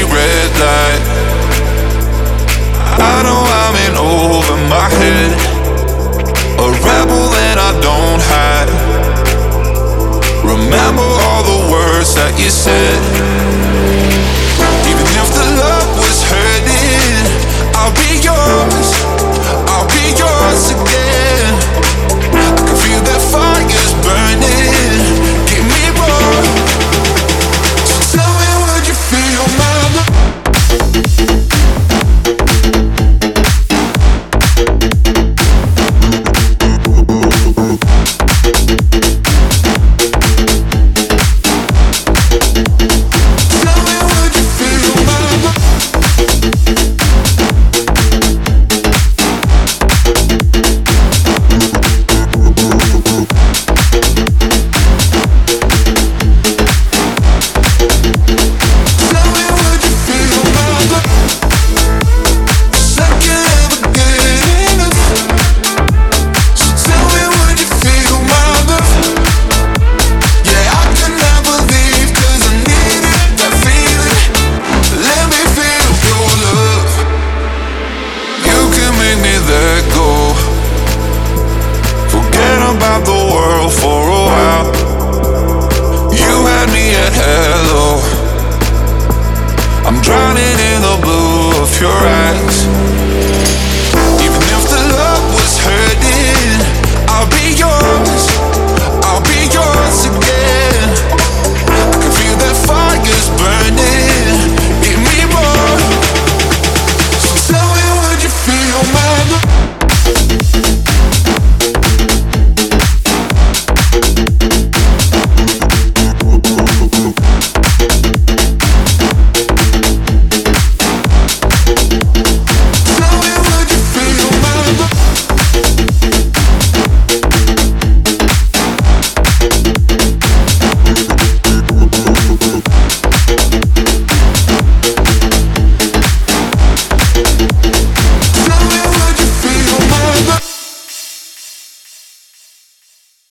red light. I know I'm in over my head, a rebel that I don't hide. Remember all the words that you said. Even if the love was hurting, I'll be yours, I'll be yours again. I can feel that fire's burning, give me more. So tell me, would you feel my love? I'm drowning in the blue of your eyes.